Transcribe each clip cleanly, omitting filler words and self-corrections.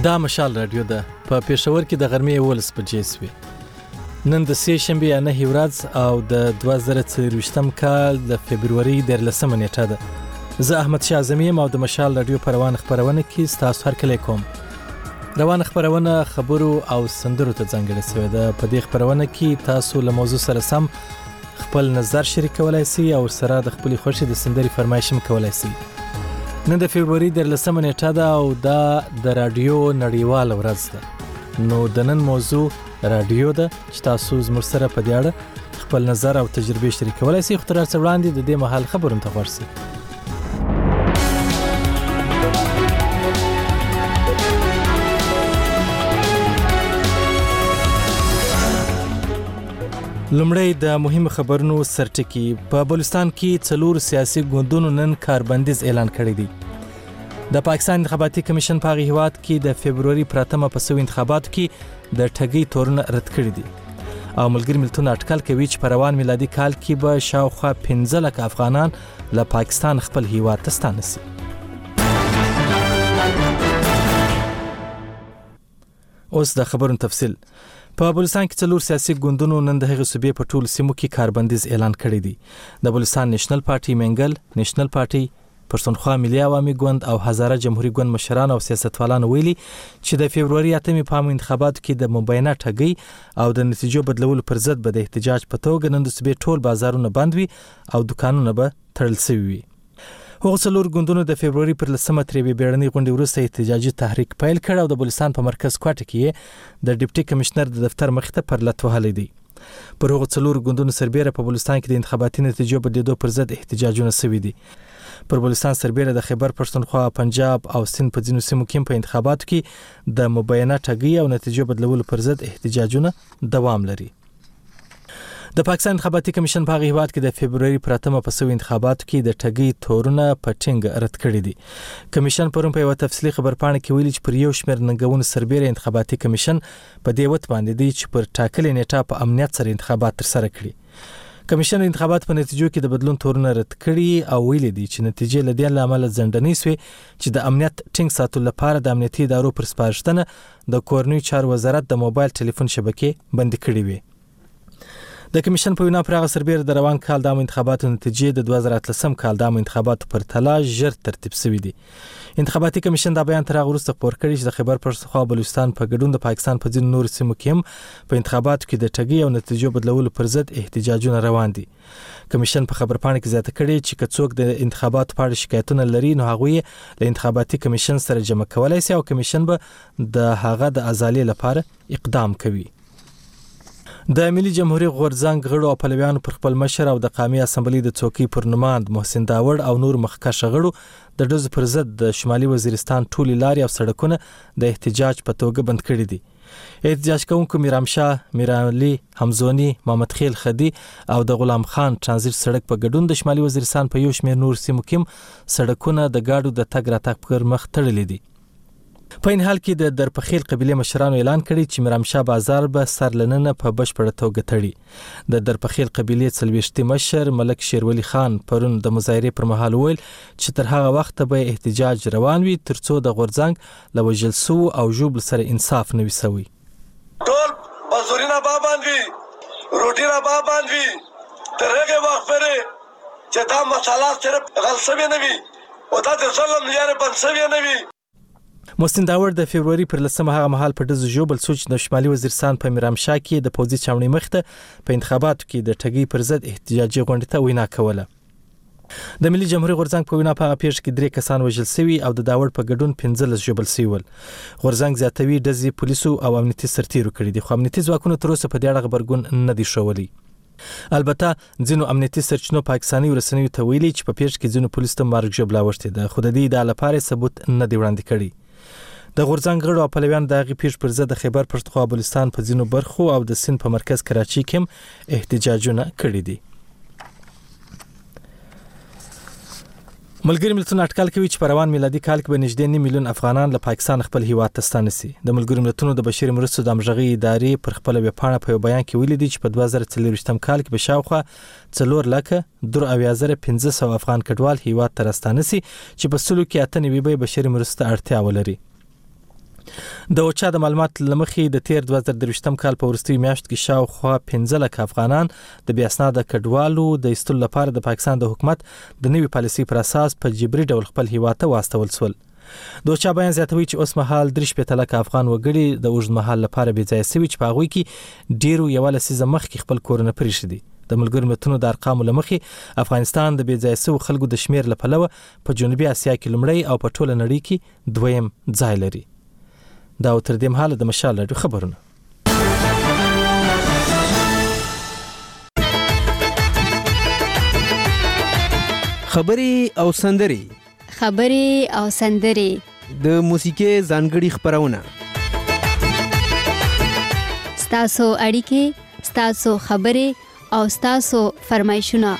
دا مشال رادیو ده په پېښور کې د غرمې 11 بجې شوې. نن د سې شنبې 9 ورځ او د 2023 کال د فبرवरी 13 نیټه ده. زه احمد شاه اعظمي او د مشال رادیو په روان خبرونه کې ستاسو هرکلی کوم. روان خبرونه خبرو او سندرو ته ځانګړې شوې ده. په دې خبرونه کې تاسو له موضوع سره سم خپل نظر شریکولای شئ او سره د خپل خوښي د سندري فرمایش هم کولای شئ. نن د فبرवरी 13 نیټه ده او دا د رادیو نړیوال ورځ ده. نو د نن موضوع رادیو ده چې تاسو زموږ سره په دې اړه خپل نظر او تجربه شریکولای شئ. خو تر څو وړاندې د دې مهال خبرونه ته ورسئ. لومړی د مهم خبرونو سرټکی. په بلوچستان کې 4 سیاسي ګوندونو نن کاربندیز اعلان کړی دی. د پاکستان انتخاباتي کمیشن په هیواد کې د فبرवरी پراتمه په سوي انتخاباتو کې د ټګۍ تورونه رد کړی دي او ملګری ملتونه اټکل کوي چې په روان میلادي کال کې به شاوخوا 15 لک افغانان له پاکستان خپل هیواد ته ستانه شي. اوس د خبرونو تفصیل. په بلوچستان کې 4 سیاسي ګوندونو نن د هغې صوبې په ټولو سیمو کې کاربندیز اعلان کړی دی. د بلوچستان نېشنل پارټي منګل، نېشنل پارټي، پښتونخوا ملي عوامي ګوند او هزاره جمهوریت ګوند مشران او سیاستوالان ویلي چې د فبرवरी 8 په انتخاباتو کې د مبینه ټګۍ او د نتیجو بدلولو پر ضد به د احتجاج په توګه نن د صوبې ټول بازارونه بند وي او دکانونه به تړل شوي وي. هغه 4 ګوندونو د فبرवरी پر 10 تریبي بیړنۍ غونډې وروسته احتجاجي تحریک پیل کړ او د بلوچستان په مرکز کوټه کې د ډیپټي کمشنر د دفتر مخ ته پر لټ وهلې دي. پر هغه 4 ګوندونو سربېره په بلوچستان کې د انتخاباتي نتیجو بدلیدو پر ضد احتجاجونه شوي دي. پر بلوچستان سربېره د خیبر پښتونخوا، پنجاب او سند په ځینو سیمو کې په انتخاباتو کې د مبینه ټګۍ او نتیجو بدلولو پر ضد احتجاجونه دوام لري. د پاکستان انتخاباتي کمیشن په هیواد کې د فبرवरी پراتمه په سوي انتخاباتو کې د ټګۍ تورونه په ټینګ رد کړی دي. کمیشن پرون په یو تفصیلي خبرپاڼه کې ویلي چې پر یو شمېر ننګونو سربېره انتخاباتي کمیشن په دې وت باندې دی چې پر ټاکلې نیټه په امنیت سره انتخابات ترسره کړي. کمیشن انتخابات په نتیجو کې د بدلون تورونه رد کړي او ویلي دي چې نتیجې له دې لامل ځنډنې شوې چې د امنیت ټینګ ساتلو لپاره د امنیتي ادارو پر سپارښتنه د کورنۍ چارو وزارت د موبایل ټلیفون شبکې بندي کړې وي. د کمیشن په وینا پر هغه سربېره د روان کال د انتخاباتو نتیجې د 2013 کال د انتخاباتو پر تلا ژر ترتیب شوې دي. انتخاباتي کمیشن دا بیان تر هغه وروسته خپور کړی چې د خیبر پښتونخوا بلوچستان په ګډون د پاکستان په ځینو نورو سیمو کې هم په انتخاباتو کې د ټګۍ او نتیجو بدلولو پر ضد احتجاجونه روان دي. کمیشن په خبرپاڼه کې زیاته کړې چې کڅوک د انتخاباتو په اړه شکایتونه لري نو هغه له انتخاباتي کمیشن سره جمع کولای شي او کمیشن به د هغه د ازالې لپاره اقدام کوي. د ملي جمهوریت غورځنګ غړو او پلویانو پر خپل مشر او د قومي اسمبلی د څوکۍ پر نماند محسن داوړ او نور مخکښ غړو د ډزو پر ضد د شمالي وزیرستان ټولې لارې او سړکونه د احتجاج په توګه بند کړي دي. احتجاج کوونکو میرامشاه، میرعلي، حمزوني، محمد خیل خدي او د غلام خان ترانزیت سړک په ګډون د شمالي وزیرستان په یو شمېر نور سیمو کې سړکونه د گاډو د تګ راتګ پر مخ تړلي دي. په این حال کې د درپخیل قبیله مشرانو اعلان کړی چې میرامشاه بازار به سرلننه په بشپړه توګه تړي. د درپخیل قبیله 40 مشر ملک شیرولی خان پرون د مظاهرې پر مهال ویل چې تر هغه وخت به احتجاج روان وي ترڅو د غورځنګ له وژل سو او ژوبل سره انصاف نه وي سوی. ټول بازورینه باندې روټینا باندې تر هغه وخت پورې چې دا مسله صرف غلسوي نه وي او دا د ظلم لپاره بنسوي نه وي. محسن داوړ د فبرवरी پر 10 هغه مهال په دز ژوبل سوچ د شمالي وزیرستان په میرامشاه کې د پوځي چاونۍ مخته په انتخاباتو کې د ټګۍ پر ضد احتجاجي غونډه ته وینا کوله. د ملي جمهوریت غورځنګ په وینا په پیښ کې 3 کسان وژل شوي او د داوړ په ګډون 15 ژوبل شوي ول. غورځنګ زیاتوي دزي پولیسو او امنیتي سرتیرو کړی دي خو امنیتي ځواکونو تر اوسه په دې اړه خبرګون نه دي ښوولی. البته ځینو امنیتي سرچینو پاکستاني ورسنیو ته ویلي چې په پیښ کې ځینو پولیسو ته مرګ ژوبلا وشته ده خو د دې د لپاره ثبوت نه دی وړاندې کړی. د غورځنګ غړو او پلویان د هغې پیښ پر ضد د خیبر پښتونخوا بلوچستان په ځینو برخو او د سند په مرکز کراچۍ کې هم احتجاجونه کړي دي. ملګری ملتونه اټکل کوي چې په روان میلادي کال کې به نږدې 9 میلیون افغانان له پاکستان خپل هیواد ته ستانه شي. د ملګری ملتونو د بشري مرستو د همغږۍ ادارې پر خپل ویبپاڼه په یو بیان کې ویلي دي چې په 2023 کال کې به شاوخوا 4,93,500 افغان کډوال هیواد ته راستانه شي چې په سلو کې 98 بشري مرستو اړتیا ولري. د اوچا د معلومات لمخې د تیر 2023م کال په ورستي میاشت کې شاوخوا 15 لک افغانان د بیا اسناد کډوالو د استل لپاره د پاکستان د حکومت د نوي پالیسي پر اساس په جبري ډول خپل هیواد ته واستول شول. د اوچا بیان زیاتوي چې اوس مهال 3 لک افغان وګړي د اوږد مهال لپاره بې ځای شوي چې په هغوی کې ډیرو یو لسیزه مخکې خپل کورونه پریښي دي. د ملګرو ملتونو د ارقامو لمخې افغانستان د بې ځای شوو خلکو د شمیر لپاره په جنوبي اسیا کې لومړی او په ټوله نړۍ کې دویم ځای لري. دا تر دې مهاله د مشال راډیو خبرونه. خبري او سندري د موسیقي ځانګړي خبرونه ستاسو اړیکې ستاسو خبري او ستاسو فرمایشونه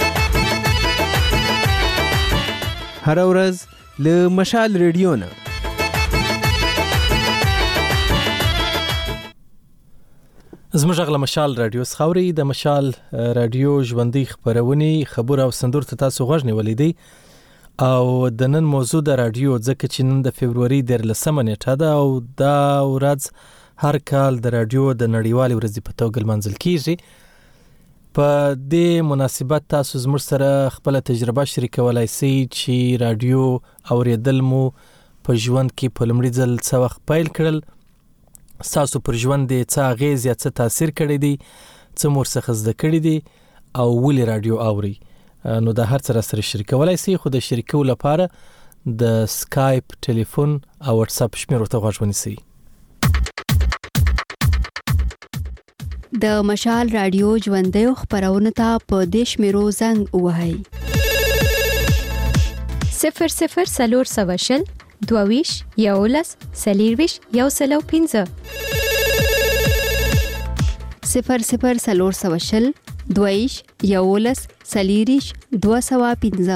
هر ورځ له مشال ریډیو نه. زموږ غږ له مشال راډیو څخه د مشال راډیو ژوندۍ خبرونه خبر او سندور ته تاسو غوږ نیولې دي او د نن موضوع د راډیو ځکه چې نن د فبرवरी 13 نیټه ده او دا ورځ هر کال د راډیو د نړیوالې ورځې په توګه لمانځل کیږي. په دې مناسبت تاسو زموږ سره خپل تجربه شریکولای شئ چې راډیو اوریدل مو په ژوند کې په لومړي ځل څه وخت پیل کړل، تاسو پر ژوند دې څه اغیز یا څه تاثیر کړی دی، څه مور څخه زده کړی دی او ولې راډیو اوري. نو دا هر څه سره شریکولای شئ، خو د شریکو لپاره د سکایپ، ټلیفون او واتس اپ شمیرو ته غوږ ونیسئ. د مشال راډیو ژوندۍ خبرونه ته په دې شمیرو زنګ ووهئ. 00 22 11 سلیرویش یو سلو 15 00 22 11 سلیریش 215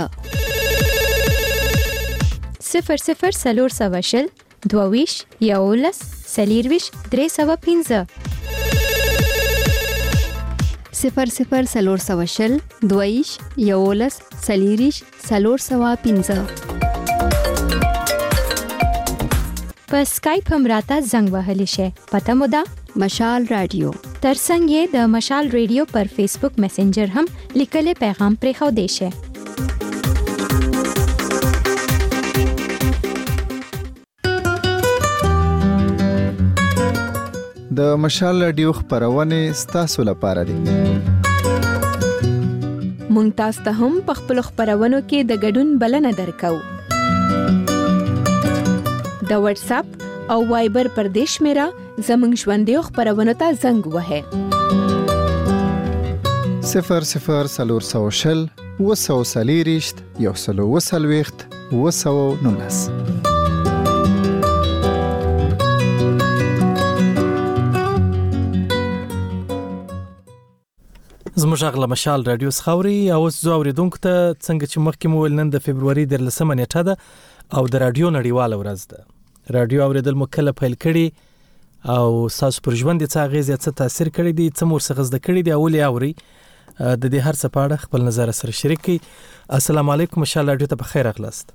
00 22 11 سلیرویش 315 00 22 11 سلیریش 315 په سکایپ هم راته زنګ وهلی شي. پته مو ده مشال راډیو. ترڅنګ یې د مشال ریډیو پر فیسبوک میسنجر هم لیکلي پیغام پرې خو دی شي. د مشال راډیو خبرونه ستاسو لپاره دي. مونږ تاسو ته هم په خپل خبرونو کې د ګډون بلنه درکو. د واتس اپ او وایبر پر دیش میرا زمنګ ژوندۍ خبرونه ته زنګ وهه. 00 وسوسلیریشت یو سلو وسلويخت وسو نونس. زموږ غږ له مشال راډیو څخه او زه اوریدونکو ته څنګه چې مخکې مو ول نن د فبرवरी 13 نیټه ده او د راډیو نړیواله ورځ ده. راډیو اوریدل مو کله پیل کړي او تاسو پر ژوند څه اغیز یا څه تاثیر کړی دی، څه مور څخه زده کړی دی او ولې اوري، د دې هر څه په اړه خپل نظر سره شریک کړئ. السلام علیکم، مشال راډیو ته بخیر اغلاست.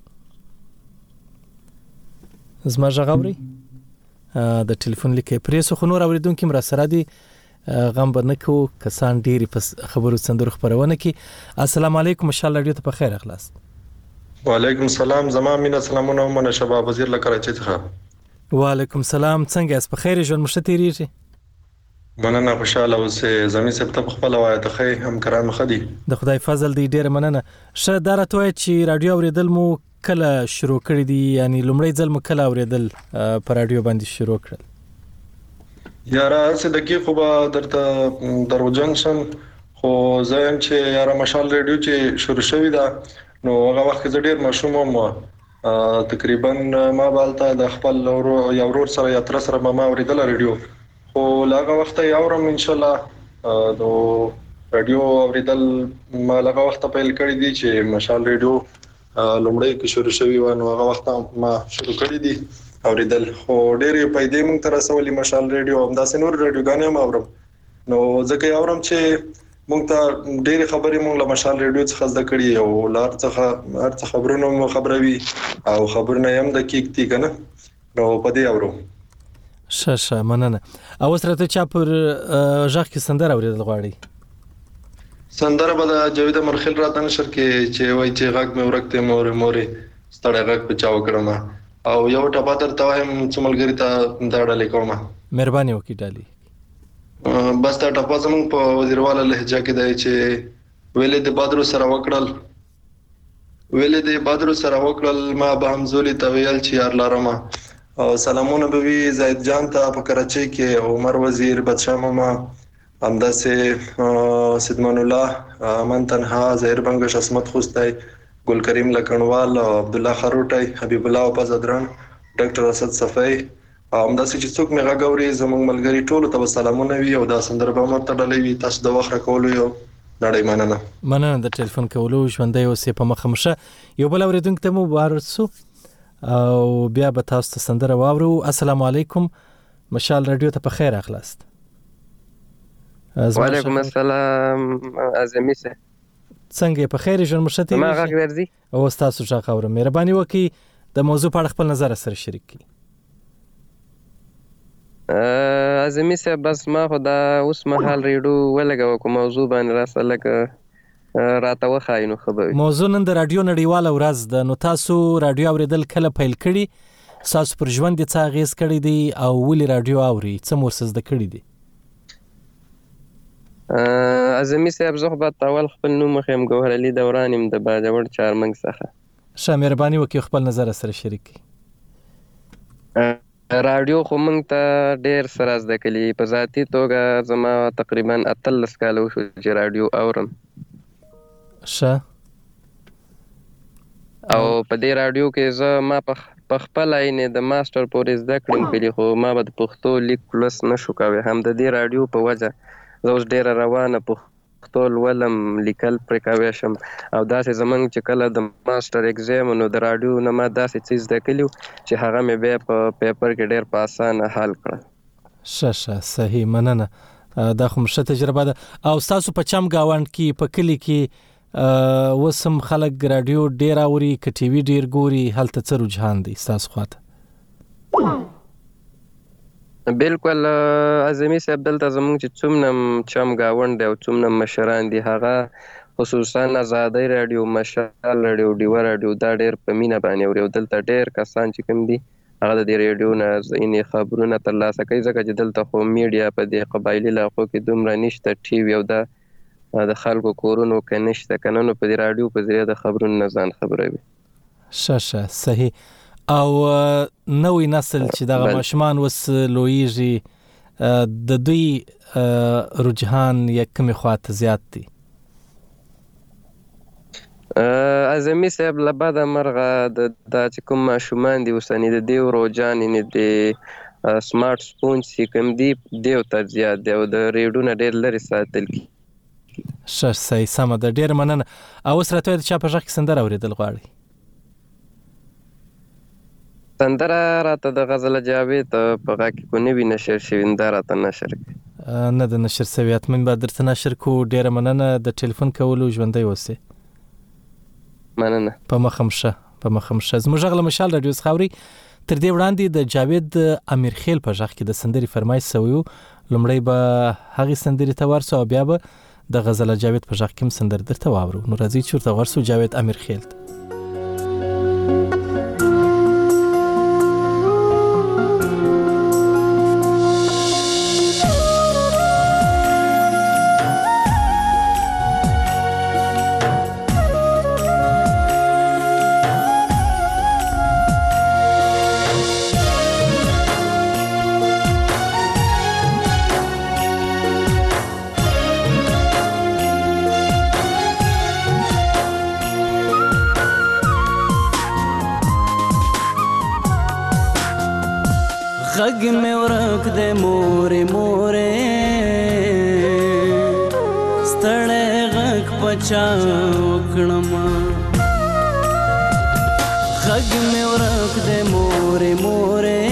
زما غږ اوري؟ د ټلیفون لیکې پریسو خو نور اوریدونکو مرا سره دي، غم بنکو کسان ډیری په خبرو سندرو خبرونه کې. السلام علیکم، مشال راډیو ته بخیر اغلاست. وعلیکم السلام، زما مینه سلامونه ومنه شباب وزیر له کراچۍ څخه. وعلیکم السلام، څنګه اس په خیر ژوند مشته تیریږي؟ مننه، خوشاله اوسه. زمي سپته خپل وایته خې هم کرام خدي. د خدای فضل دی، ډیر مننه. شه درته وای چې راډیو اوریدل مو کله شروع کړی دی، یعنی لومړی ځل مو کله اوریدل په راډیو باندې شروع کړل؟ یاره صدقې خو به درته دروژن شم، خو زم چې یاره مشال ریډیو چې شروع شوی دا نو هغه وخت کې ډیر مشوم وم، تقریبا ما بالته د خپل یو ورور سره یا تر سره ما اوریدل ریډیو، خو لاغه وخت یې اورم ان شاء الله. نو رادیو اوریدل ما لاغه وخت پیل کړی دی چې مشال ریډیو لومړی کې شروع شوی و، نو هغه وخت ما شروع کړی دی اوریدل، خو ډېرې پیدې مونږ تر سوالي مشال ریډیو هم داسې نور ریډیوګانې هم اورم، نو ځکه اورم چې مونږ ته ډېرې خبرې مونږ له مشال ریډیو څخه زده کړې او لار څخه هر څه خبرونه مو خبروي او خبرونه هم دقیق دي کنه. نو په دې اورو. شه مننه. او سره چا پر ژغ کې سندره اوریدل غواړي؟ سندره به د جاوید مرخیل راته نشر کې چې وای چې غږ مې ورکته مورې ستړی غږ په چا وکړم او یو ټپه درته وایم چې ملګری ته دا ډالې کوم. مهرباني وکړئ ډالې. بس دا ټپه زموږ په وزیرواله لهجه کې دی چې ویلې د بدرو سره وکړل ما به همزولي ته ویل چې یار لارم. او سلامونه به وي زید جان ته په کراچۍ کې، عمر وزیر، بادشاه ماما، همداسې سیدمان الله، من تنها، ظاهر بنگش، عصمت خوستی، ګل کریم لکنوال، عبد الله خروټی، حبیب الله پزدران، ډاکټر اسد صفای، همداسې چې څوک مې غاګوري زموږ ملګری ټول ته سلامونه وي او دا سندره به مرته ډلې وي. تاسو د وخت راکولو یو نړۍ مننه د ټلیفون کولو ژوندۍ اوسې په مخه مشه. یو بل اوریدونکو ته مو وارسو او بیا به تاسو ته سندره واورو. السلام علیکم، مشال رادیو ته په خیر اخلاست. وعلیکم السلام اعظمي سه، څنګه په خیر ژوند مشته؟ ما غږ ورځي او تاسو ځکه اورم. مهرباني وکړئ د موضوع په اړه خپل نظر سره شریک کړئ. اعظمي سه بس ما خدا اوس مهال ریډیو ولګو کوم موضوع باندې راسله راته وخاینو خبر. موضوع نن د رادیو نړیواله ورځ ده، نو تاسو رادیو اوریدل کله پیل کړی؟ تاسو پر ژوند څه اغیز کړی دی او ولې رادیو اوري؟ څه مورسز د کړی دی؟ اعظمي صاحب زه به اول خپل نوم مخیم ګوهر علي دورانیم د باجوړ چارمنګ څخه. ښه، مهرباني وکړئ خپل نظر سره شریک کړئ. رادیو خو موږ ته ډېر سره زده کړي. په ذاتي توګه زما تقریبا 13 کاله وشو چې رادیو اورم. ښه. او په دې رادیو کې ما په خپل عینې د ماستر پورې زده کړم کړي، خو ما به د پښتو لیک پلس نشو کوي. هم د دې رادیو په وجه زه اوس ډېره روانه پښتو لولم، لیکل پرې کوی شم. او داسې زمونږ چې کله د ماستر اګزام نو د رادیو نه ما داسې څه زده کړي چې هغه مې بیا په پیپر کې ډېر په اسانه حل کړل. ښه صحیح، مننه. دا خو ښه تجربه ده. او تاسو په چم گاوند کې په کلی کې وسم خلک رادیو ډېر اوري که ټي وي ډېر ګوري؟ هلته څه رجحان دی تاسو خواته؟ بالکل اعظمي صاحب دلته زموږ چې څومره چم گاوند دی او څومره مشران دي هغه خصوصا آزادۍ رادیو، مشال رادیو، ډیوه رادیو دا ډېر په مینه باندې اوري. او دلته ډېر کسان چې کوم دي هغه د دې رادیو نه ځینې خبرونه ترلاسه کوي، ځکه چې دلته خو میډیا په دې قبایلي علاقو کې دومره نشته، ټي وي او دا د خلکو کورونو کې نشته، که نه نو په دې رادیو په ذریعه د خبرونو نه ځان خبروي. ښه صحیح. او نوې نسل چې دغه ماشومان وس لویږي د دوی رجحان یا کومې خواته زیات دی؟ اعظمي صاحب له بده مرغه دا چې کوم ماشومان دي اوسني د دې رجحان یعنې د سمارټ سپون چې کوم دي دیو ته زیات دی او د ریډیو نه ډېر لرې ساتل کېږي. ښه صحیح، سمه ده، ډېره مننه. او اوس راته د چا په غږ کې سندره اورېدل غواړئ؟ سندره راته د غزل جاوید په غږ کې کو نوي نشر شوي دا راته نشر کړي. نه د نشر سوي، حتماً به درته نشر کو. ډېره مننه د ټلیفون کولو، ژوندی اوسې. مننه. په مخه مشه. زموږ غږ له مشال رادیو څخه اورئ. تر دې وړاندې د جاوید امیرخیل په غږ کې د سندرې فرمایش سوی و. لومړی به هغې سندرې ته ورسو او بیا به د غزل جاوید په غږ کې هم سندره درته واورو. نو راځئ چې ورته ورسو جاوید امیرخیل ته. غږ مې ورک دې مورې ستړی غږ پچا وکړم. غږ مې ورک دې مورې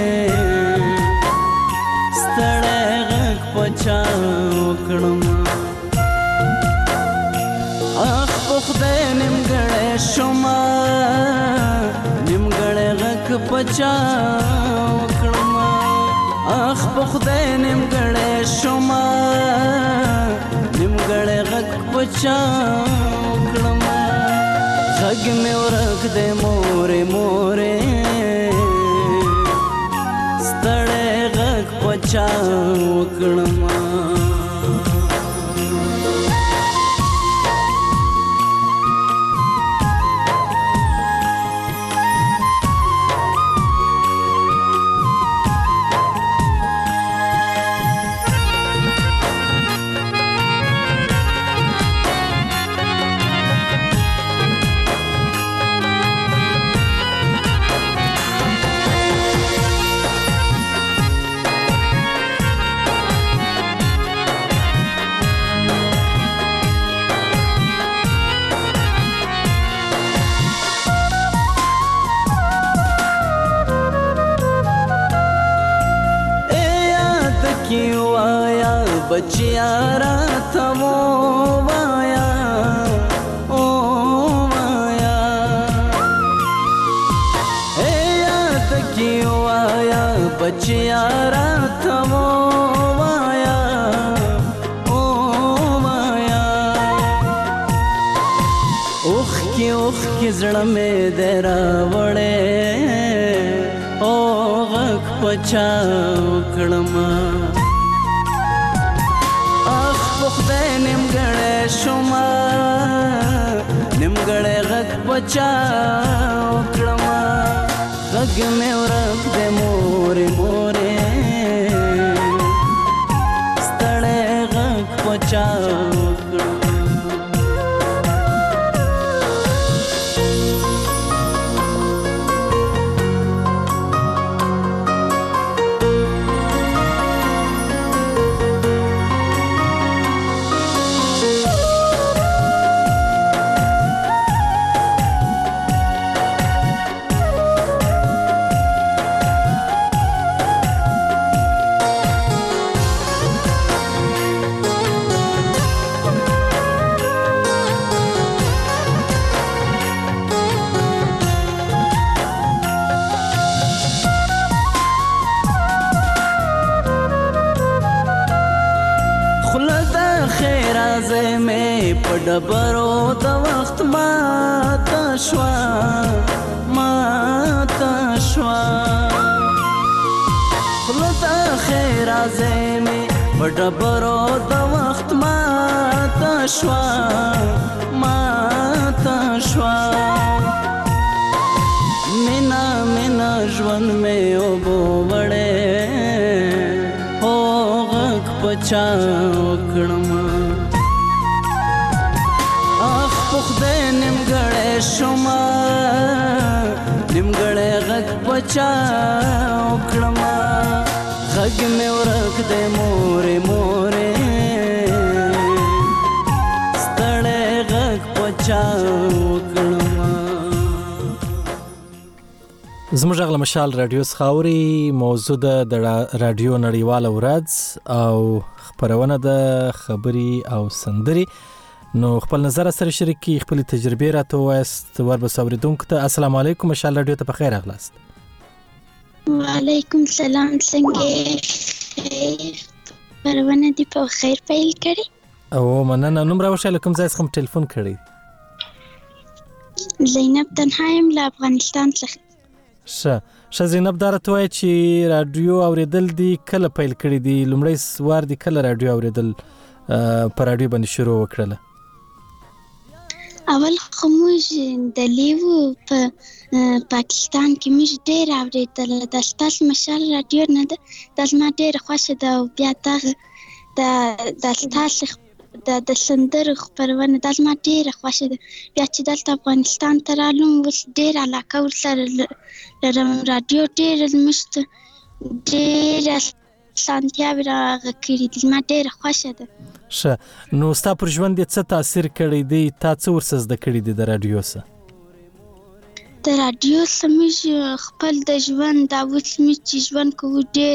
ستړی غږ پچا وکړم. اخ په خدای نیمګړی شوم، نیمګړی غږ پچا وکړم اخ په خدای نیمګړی شومه نیمګړی غږ پچا وکړم غږ مې ورک دی مورې مورې ستړی غږ پچا وکړم बचिया रात वो माया ओ माया ए याद क्यों आया बचिया रात वो माया ओ माया उख की जड़ में देरा वड़े ओ गक पचा कड़मा خدای نیمګړی شومه نیمګړی غږ پچا وکړم غږ مې ورک دی مورې مورې ستړی غږ پچا وکړم ډبرو د وخت ماته شوه ماته شوه خوله د ښېرازۍ مې په ډبرو د وخت ماته شوه ماته شوه مینا مینا ژوند مې اوبو وړی هو غږ پچا وکړم خدای نیمګړی شومه نیمګړی غږ پچا وکړم غږ مې ورک دی مورې مورې ستړی غږ پچا وکړم زموږ غږ له مشال راډیو څخه اوري موضوع د راډیو نړیواله ورځ او خپرونه د خبري او سندري نو خپل نظر سره شریک کی خپل تجربه راته وایست وربس اوریدونکو ته السلام علیکم مشال رادیو ته بخیر اغلاست وعلیکم سلام څنګه پرونه دی په خیر پیل کړی او مننه نوم راوښه کوم ځای څخه ټلیفون کړی زینب تنهایم له افغانستان څخه ش زینب دارته وای چې رادیو اوریدل دی کله پیل کړی دی لومړی وار دی کله رادیو اوریدل پر رادیو باندې شروع وکړه اول خموج د لیو په پاکستان کې مش ډېر اوریدل د ستاس مشال رادیو نه د زما ډېر خوښه ده او بیا د ستاس د سندر خبرونه د زما ډېر خوښه ده بیا چې دلته افغانستان ته رالم اوس ډېر علاقه ورسره لرم رادیو ډېر مشت ډېر سانتیاوی راغه کړي دي ما ډېر خوښه ده نو ستا پر ژوند څه تاثیر کړی دی تا څه ورسره زده کړي دي د رادیو څخه د رادیو سمج خپل د ژوند دا اوس چې ژوند کوو ډېر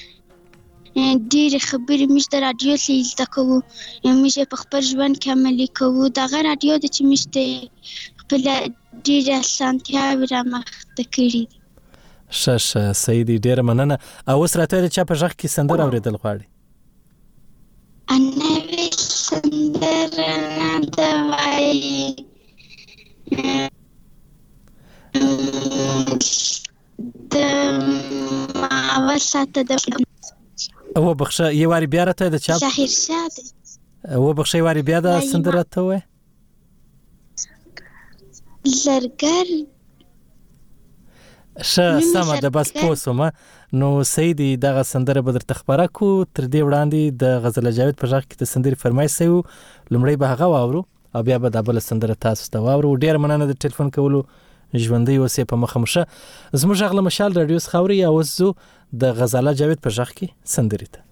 خبرې موږ د رادیو څخه زده کوو موږ په خپل ژوند کې عملي کوو دغه رادیو د چې موږ ته خپل ډېر اسانتیاوې رامخته کړي دي شه سیدی ډیر مننه. او اوس راته د چا په ژغ کې سندره اوریدل غواړي؟ نوې سندره نه ده وایي د اول ساعت د او بخښه یو واری بیا راته د چا شاهر شاه دی. او بخښه یو واری بیا د سندره ته وای زرګر سمه ده. بس پوه سومه. نو سیدي دغه سندره به درته خپره کو. تر دې وړاندې د غزل جاوید په ژغ کې د سندرې فرمایش سوی، لومړی به هغه واورو او بیا به د بل سندره تاسو ته واورو. ډیر مننه د ټلیفون کولو، ژوندۍ اوسې په مخه مشه. زموږ غږ له مشال رادیو څخه اوري. اوس زه د غزل جاوید په ژغ کې سندرې ته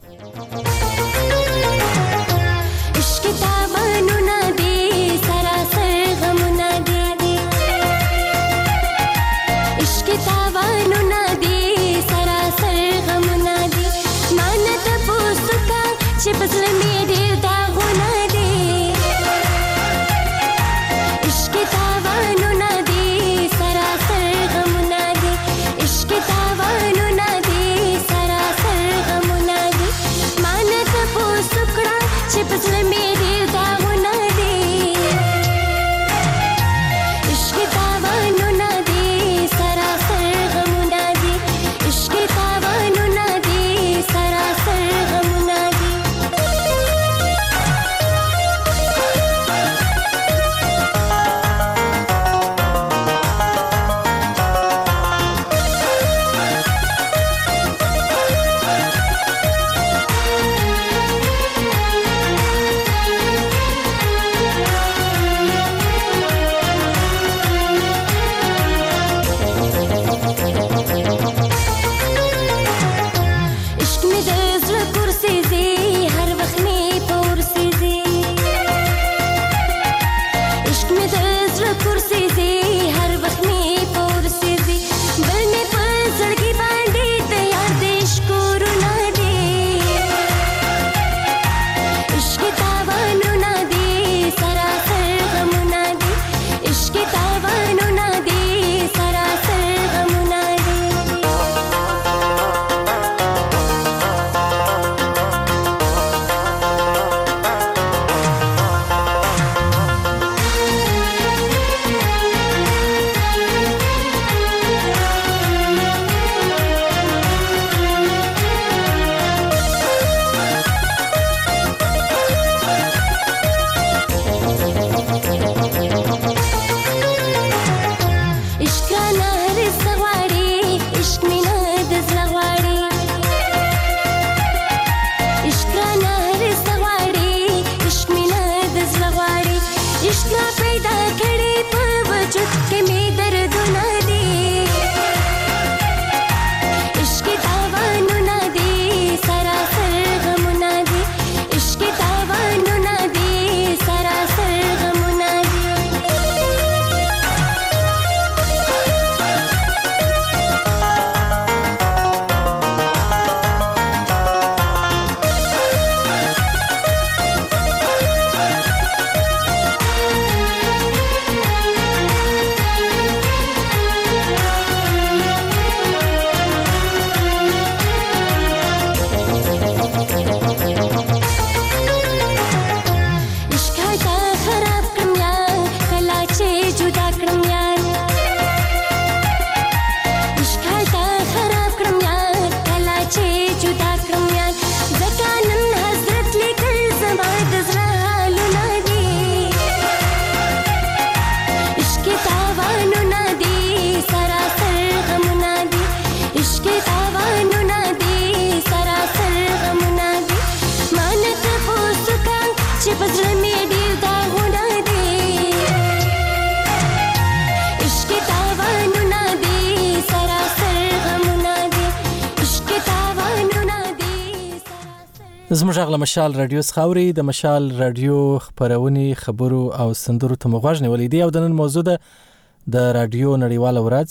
زموږ غږ له مشال رادیو څخه اوري. د مشال رادیو خبرونې خبرو او سندرو ته مغوږ نیولې دي. او د نن موضوع ده د رادیو نړیواله ورځ.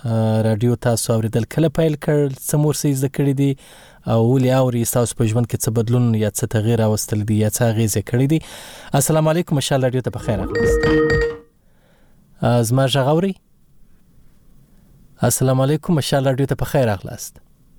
رادیو تاسو اوریدل کله پیل کړ، څه مورسې زده کړې دي او ولې اوري، تاسو په ژوند کې څه بدلون یا څه تغییر راوستل دي یا څه اغیزې کړې دي. السلام علیکم، مشال رادیو ته بخیر راغلاست. زما غږ اوري؟ السلام علیکم مشال رادیو ته په خیر راغلاست.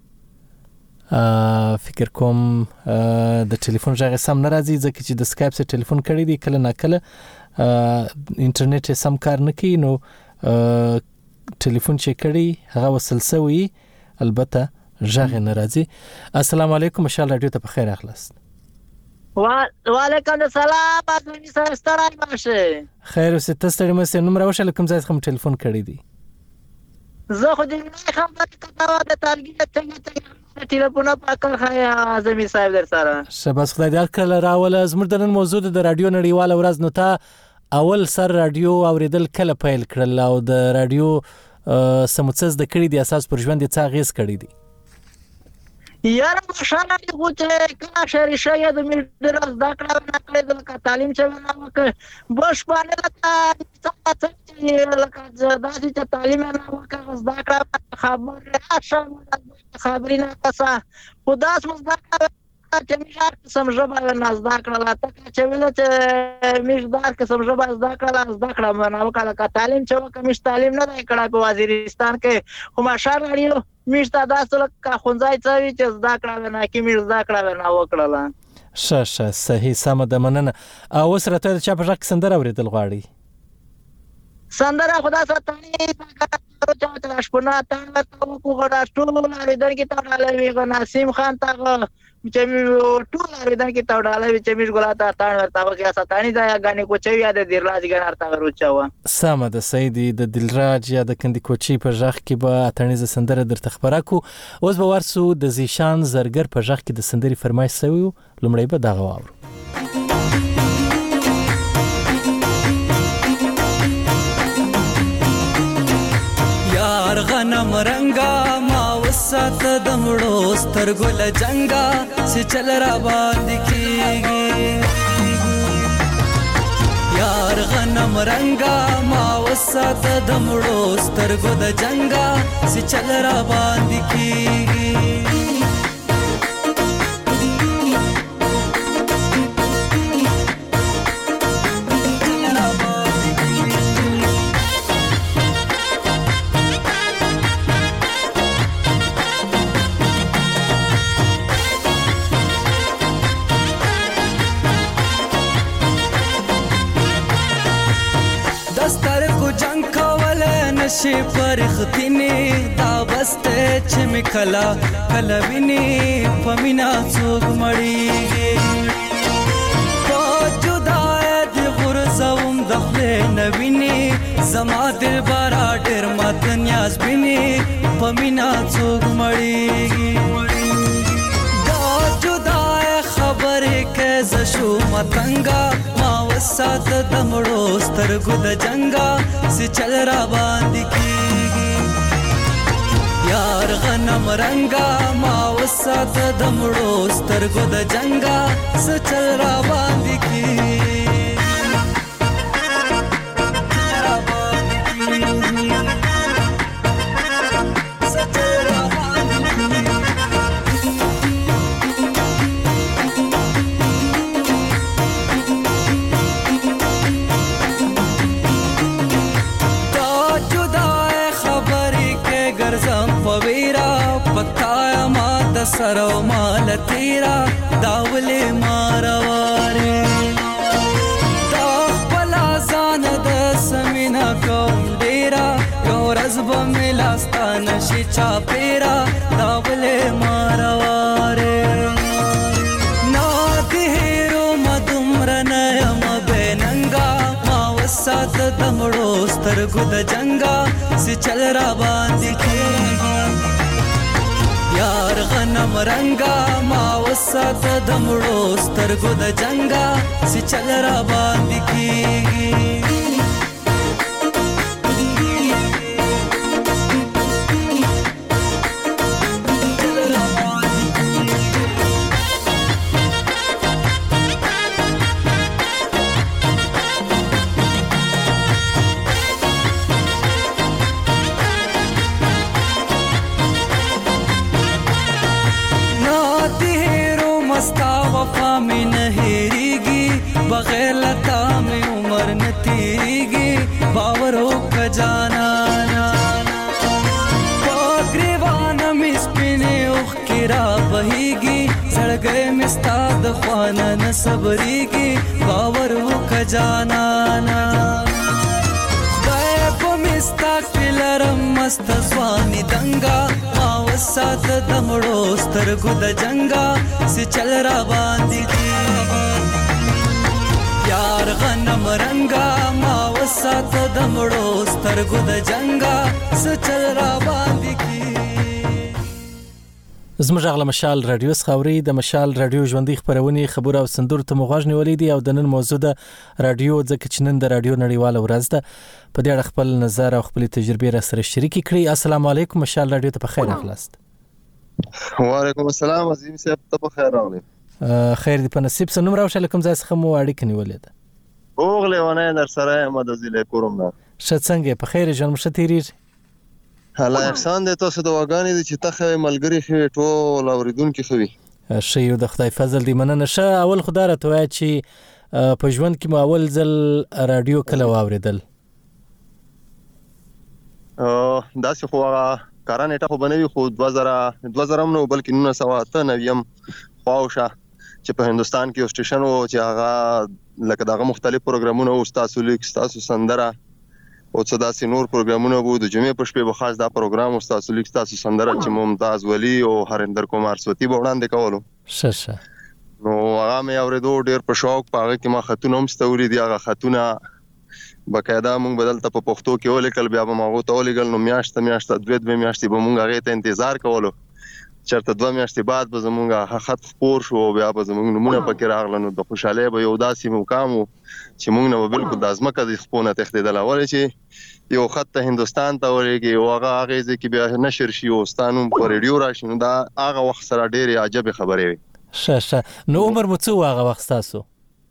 فکر کوم د ټلیفون غږ سم نه راځي ځکه چې د سکایپ سره ټلیفون کړی دی کله نه کله انټرنیټ سم کار نه کوي نو ټلیفون چې کړی هغه وصل سوی البته غږ نه راځي. السلام علیکم مشال رادیو ته په خیر راغلاست. وعلیکم السلام ازمي صاحب ستړی ماشه. خیر اوسه تاسو ستړي مې نوم راوښل کوم ځای څخه ټلیفون کړی دی. زه خو دې نه خبرې کوم د ترګي ته ټلیفون پاکل خیا ازمي صاحب در سره. شباس خدای دې کړل راول زموږ د نن موضوع د رادیو نړیواله ورځ نو تا اول سر رادیو اوریدل کله پیل کړل او د رادیو سمڅز د کړي دی اساس پر ژوند د څا غیس کړي دی. یاره مشاله دی خو چې کله شری شای د ملډر از دا کړه نه کړی د تعلیم چې نه وکړ بوش باندې لکه داسې چې تعلیم نه وکړ از دا کړه خبرینه کسا خداس مزدا چې میشار قسم ژبه نه زده کړل ته چې ویل چې میشدار قسم ژبه زده کړل نه وکړه تعلیم چې وکړ میش تعلیم نه دی کړی په وزیرستان کې خو مشال اړیو میشته داسې لکه خونځای څوي چې زده کړل نه کې میش زده کړل نه وکړل. شه صحیح سم د مننه. او سره ته چا په ځکه سندره اوریدل غواړي؟ سندره خدا ستاني چا شپونه تا کو غړا ټول اوریدل کې تا لوي نسیم خان تا چې ټول اوریدل کې تا ډالوي چې میش ګلا تا ورته وکړه ستاني ځای غانې کوچوي یا د دیرلاج غنار تا ورچاوه. سم د سیدی د دلراج یا د کندي کوچي په ځخ کې به اتنیزه سندره درته خبره کو. اوس به ورسو د زیشان زرګر په ځخ کې د سندري فرمایش سوي لمړی به دغه واورو. یار غنم رنگا ما وسات دمړو سترګو لجنګا چې چل را باندې کیږي. یار غنم رنگا ما وسات دمړو سترګو د جنګا چې چل را باندې کیږي. شي پرختینه دا بسته چې مکلا کلوینه پمینا څوک مړیږي په جدای د غرزوم دخله نوینه زما دل بارا ډیر مات نیاز بینه پمینا څوک مړیږي دا جدای خبره کې زشو متنګا ما وسات دمړو سترګو د جنگا سي چل را باندې کیږي. یار غنم رنگا ما وسات دمړو سترګو د جنگا سي چل را باندې کیږي. سرو مال تیرا داولې مارواره دا بلا ځان د سمینا کوم ډیرا یو رزب ملاستان شي چا پیرا داولې مارواره نا دهرو مدمر نه ام بننګا ما وسات دمړو سترګو د جنگا سي چل را باندې کیږي. یار غنم رنگا ما وسات دمړو سترګو د جنگا سي چل را باندې کیږي. بغیر لتا میں عمر نہ تیریگی باوروں کا جانا د خوانه نه صبرېږي باور وکه جانانا خدای په مستا کې لرم مست ځواني دنګه ما وسات د مړو سترګو د جنګه سي چل را باندې یار غنم رنگا ما وسات د مړو سترګو د جنګا سچل را باندې کی زموږ غل مشال رادیو خاوري د مشال رادیو ژوندۍ خبرونه خبر او سندور ته مغاج نیولې دي او د نن موضوع د رادیو ځکه چې نن د رادیو نړیواله ورځ ده په دې اړه خپل نظر او خپل تجربه را سره شریک کړئ. السلام علیکم مشال رادیو ته په خیر راغلاست. وعلیکم السلام عظیم صاحب ته په خیر راغلی. خیر دی په نصیب سنوم راوشه لکم ځای څخه مو اړیکه نیولې ده اوغله ونه در سره مدزله کوم نه ښه څنګه په خیر جن مشه تیریږي الله احسان دې تاسو د واګانې دي چې ته ملګری خې ټول اوریدونکو خوي شي د خدای فضل دی مننه شه. اول خدای را توای چې په ژوند کې مو اول ځل رادیو کله واوریدل داسې خو کارانه ټه خو بنوي خو 2000 نو بلکې 1998 خواوشه چې په هندستان کې یو سټیشن وو چې هغه لکه دغه مختلف پروګرامونه او تاسو لیک تاسو سندره او څه داسې نور پروګرامونه وو د جمعې په شپه به خاص دا پروګرام او تاسو لیک تاسو سندره چې ممتاز ولی او هریندر کومار سوتی به وړاندې کولو شه نو هغه مې اوریدو ډیر په شوق په هغه کې ما خاتون هم ستوري دی هغه خاتونه بقاعده مونږ بدلته په پښتو کې ولیکل بیا به ماغو ته ولیکل نو میاشت دوه میاشتې به مونږ هغه ته انتظار کولو چرته 2 میاشتې بعد به زمونږه خط خبر شو بیا به زمونږ نمونه پکې راغله نو د خوشاله به یو داسې مقام چې مونږ نه بالکل د ازمکه د خپونه تخدیدل اول چې یو خط ته هندستان ته ورېږي او هغه غیزه کې بیا نشر شي او ستانو په ریډیو راشي نو دا هغه وخت سره ډېر عجیب خبرې وي. شه نو عمر مو څو هغه وخت تاسو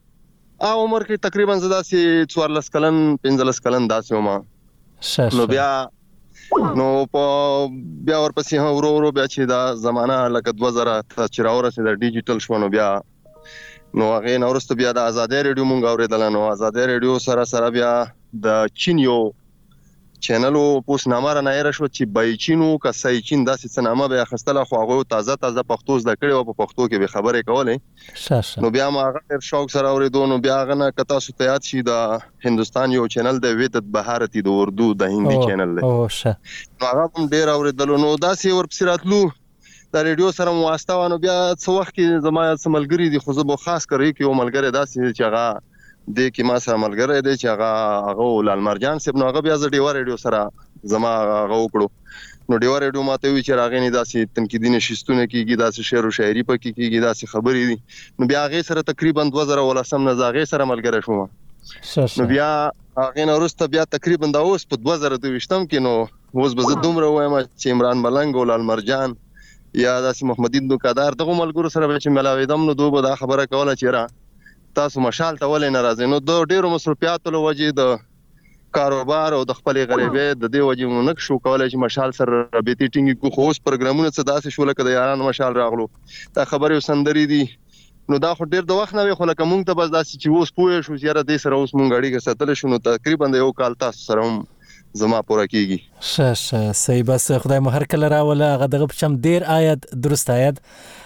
عمر کې تقریبا زدا سي 14 کلن 15 کلن داسې ومه نو بیا نو په بیا ورپسې ورو بیا چې دا زمانہ لکه 2000 ته چې راورسېد د ډیجیټل شو نو بیا نو هغه نورسته بیا د آزادۍ ریډیو مونږ اوریدل نو آزادۍ ریډیو سره بیا د چین یو چینل او پوس نامه را نه راشو چې بایچینو کا سایچین داسې څه نامه به خستله خو هغه تازه پښتو زده کړي او په پښتو کې به خبرې کولې نو بیا ما هغه شوق سره اوریدو نو بیا هغه نه کتا سو ته یاد شي د هندستان یو چینل د ویدت بهارتي د اردو د هندي چینل او شه نو هغه هم ډیر اوریدل نو داسې ورپسې راتلو د ریډیو سره واسطه ونه بیا څو وخت کې زما سملګری دي خو زه به خاص کوي کې یو ملګری داسې چې هغه د کی ما سره ملګری دی چې هغه لال مرجان صاحب نو هغه بیا د ډیوا ریډیو سره زما هغه وکړو نو ډیوا ریډیو ماته وی چې راغی نه داسې تنقیدي نشستونه کیږي داسې شعر او شاعري پکې کیږي داسې خبرې دي نو بیا هغه سره تقریبا 2018 نه زاغه سره ملګری شوم نو بیا هغه نورسته بیا تقریبا دا اوس په 2022 کې نو اوس به زه دومره وایم چې عمران ملنګ او لال مرجان یا داسې محمد الدین دوکادار دغه ملګرو سره به چې ملاویدم نو دوی به دا خبره کوله چې را تاسو مشال ته ولې ناراضه نو د ډیرو مصرفیاتو له وجې د کاروبار او د خپل غریبې د دې وجې مونږ شو کولای چې مشال سره رابطې ټینګې کو خو اوس پروګرامونه څه داسې شو لکه د یارانو مشال راغلو دا خبرې وسندري دي نو دا خو ډیر د وخت نه وي خو لکه مونږ ته بس داسې چې اوس پوه شو چې را دې سره اوس مونږ اړیکه ساتل شو نو تقریبا د یو کال تاسو سره هم زما پوره کیږي شه صحیح بس خدای مو هر کله راوله هغه دغه پچم ډیر آیت درست آیت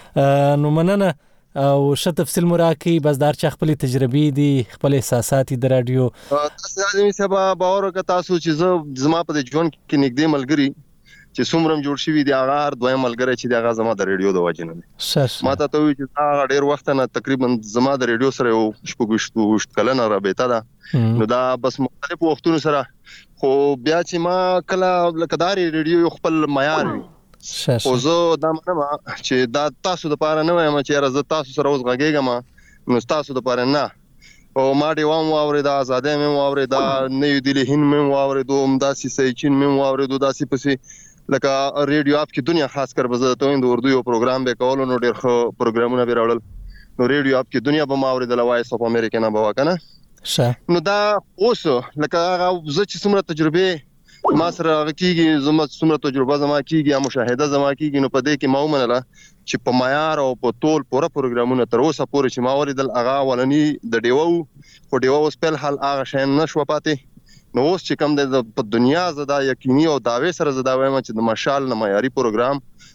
نو مننه او ش تفصیل مراکي بس دار چ خپل تجربه دي خپل احساسات د رادیو تاسو لازمي سبا باور وکړه تاسو چې زما په ژوند کې نږدې ملګری چې څومره جوړ شي دی هغه دویم ملګری چې هغه زما د ریډیو د وجه نه ما ته وی چې هغه ډیر وخت نه تقریبا زما د ریډیو سره یو شپږ کلنه رابطه ده نو دا بس مختلف وختونو سره خو بیا چې ما کله لکداري ریډیو خپل معیار وي خو زه دا منم چې دا تاسو د پاره نه وایم چې راز تاسو سره اوس غږیږم نو تاسو د پاره نه او ما دی وام واورې د آزادۍ مې واورې د نوې دلی هند مې واورې دوم داسې سایچین مې واورې داسې پسې لکه ریډیو اپ کې دنیا خاص کر بزه ته د اردو یو پروګرام به کولو نو ډېر ښه پروګرامونه به راوړل نو ریډیو اپ کې دنیا به ما واورې د وایس اف امریکا نه بوا کنه نو دا اوس لکه هغه زه چې څومره تجربه ما سره کیږي زما څومره تجربه زما کیږي مشاهده زما کیږي نو په دې کې ما ومنله چې په معیار او په ټول پوره پروګرامونه تر اوسه پورې چې ما ولیدل هغه ولني د ډیوو خو ډیوو اوس په حال هغه شین نشو پاتې نو اوس چې کوم د په دنیا زدا یقیني او داوی سره زدا وایم چې د مشال نه معیاري پروګرام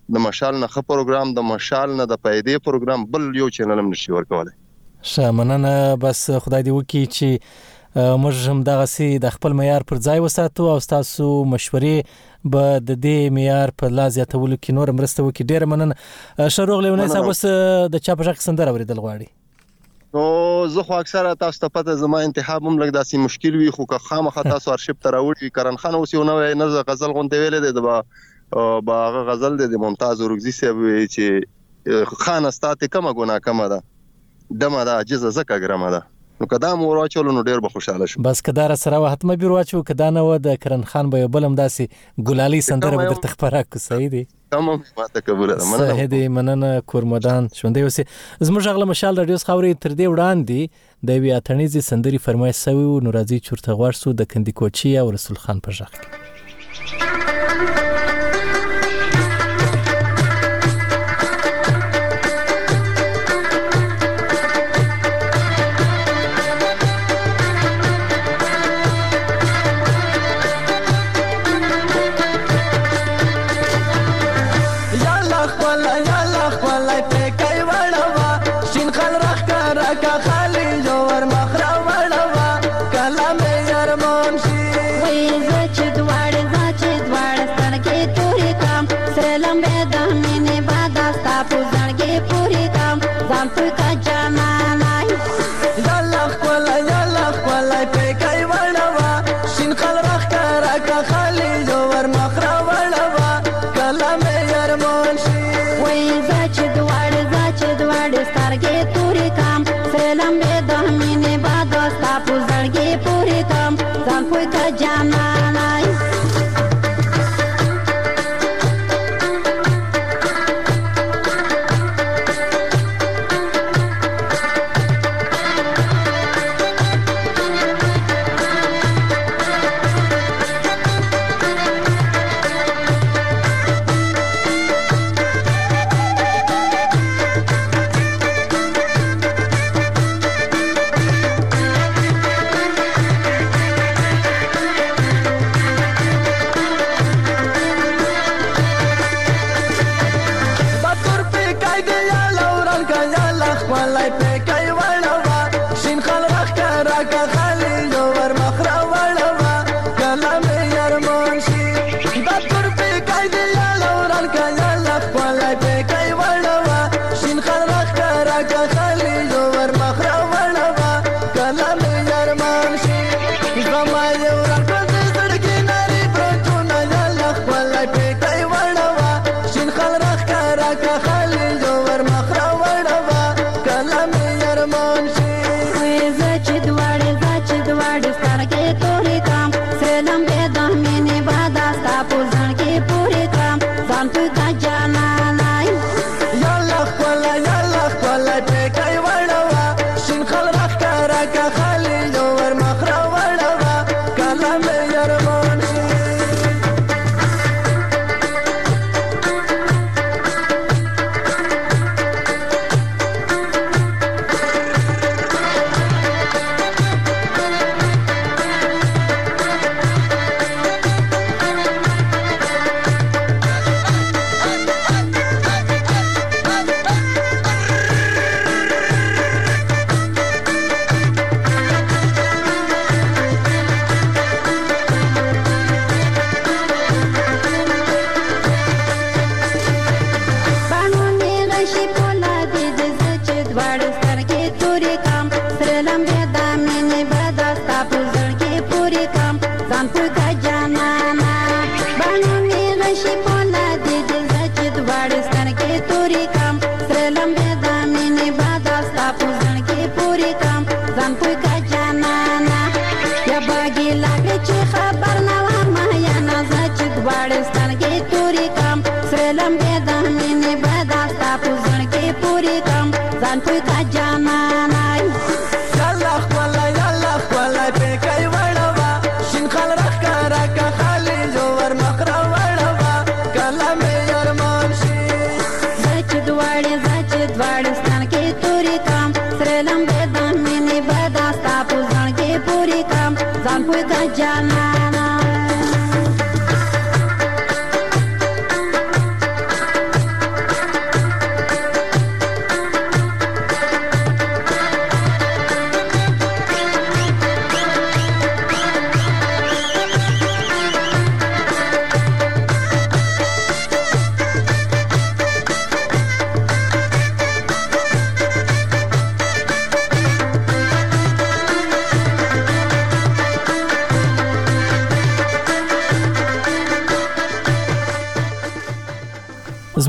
د مشال نه خ پروګرام د مشال نه د پیدې پروګرام بل یو چینل هم نشي ورکولای. مننه. بس خدای دې وکړي چې موږ هم دغه سي د خپل معیار پر ځای وساتو او تاسو مشورې به د دې معیار په لا زیاتولو کې نور مرسته وکړي. ډېر مننه. شروع لونی صاحب اوس د چا په ځای سندره اوریدل غواړي؟ نو زه خو اکثره تاسو ته پته زما انتخاب هم لږ داسې مشکل وي، خو که خامخا تاسو ارشیف ته راوړئ کرن خان اوس یو نوی نه غزل غونډه ویلې ده د هغه غزل د ممتاز اورګزي صاحب چې خان استاته کومه ګناه کومه ده دمه ده عجزه زکه ګرمه ده. نو کدا مور واچول نو ډیر به خوشاله شو. بس کدا سره حتمه بیر واچو کدا نه و د کرن خان به بلم داسې ګلالي سندره به درته خبره کو. صحیح دی. تمام ماته قبول ده. صحیح دی. مننه کورمدان ژوندۍ اوسه. زموږ غله مشال رادیو خاوري تر دې وړاندې د وی اتنیزي سندري فرمایش سوي نو راځي چورته غوړ سو د کندي کوچي او رسول خان په ژغ کې.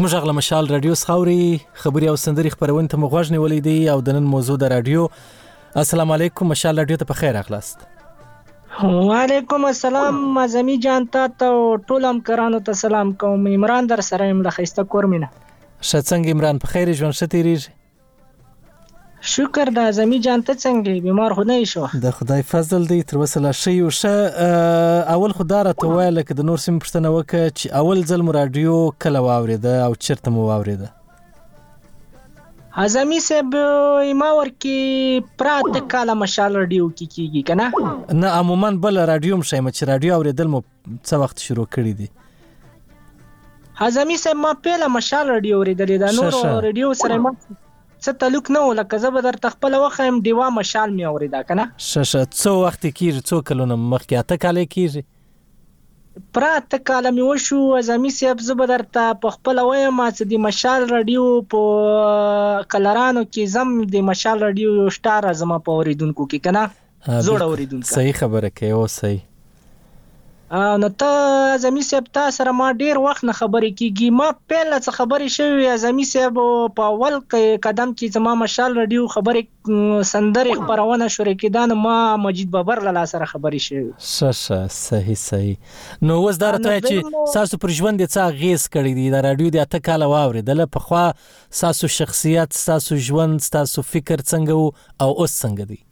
زموږ غل مشال رادیو سخوري خبري او سندري خبرونه ته مغوښ نیولې دي او د نن موضوع د رادیو. السلام علیکم مشال رادیو ته په خیر اخلاست. وعلیکم السلام اعظمي جان ته ټول همکارانو ته سلام کوم. عمران در سره يم له خسته کورمینه. څنګه عمران په خیر ژوند شتيریږي؟ شکر د اعظمي جان ته څنګه بیمار خو نه شو؟ د خدای فضل دی تر وسله شي او اول خدای ته ویل ک د نور سیم پښتنه وک چې اول ځل مو رادیو کله واوریده او چیرته مو واوریده؟ اعظمي صاحب ما ورکی پراته کاله مشال رادیو کیږي کنه؟ نه عموما بل رادیو مشه چې رادیو اوریدل مو څه وخت شروع کړی دی؟ اعظمي صاحب ما پیله مشال رادیو اوریدل دا نور رادیو سره ما څه تعلق نه ولکه زه به درته خپل وخم دیوا مشال می اوریدا کنه. څو وخت کیږي څو کلونه مخکې اته کال کیږي؟ پراته کال می وشو اعظمي صاحب زه به درته په خپل وایم چې د مشال رادیو په کلرانو کې زم د مشال رادیو سٹار زما په اوریدونکو کې کنه زوړ اوریدونکو. صحیح خبره کوي او صحیح. نو ته اعظمي صاحب تاسو سره ما ډیر وخت نه خبرې کیږي. ما پیله څه خبرې شوې اعظمي صاحب په اول قدم کې زما مشال رادیو خبرې سندري خبرونه شروع کیدان ما مجید بابر له سره خبرې شوې. صحیح. نو وز درته چې تاسو پر ژوند څه غیز کړی دی د رادیو د اته کال واوریدل په خوا تاسو شخصیت تاسو ژوند تاسو فکر څنګه او اوس څنګه دی؟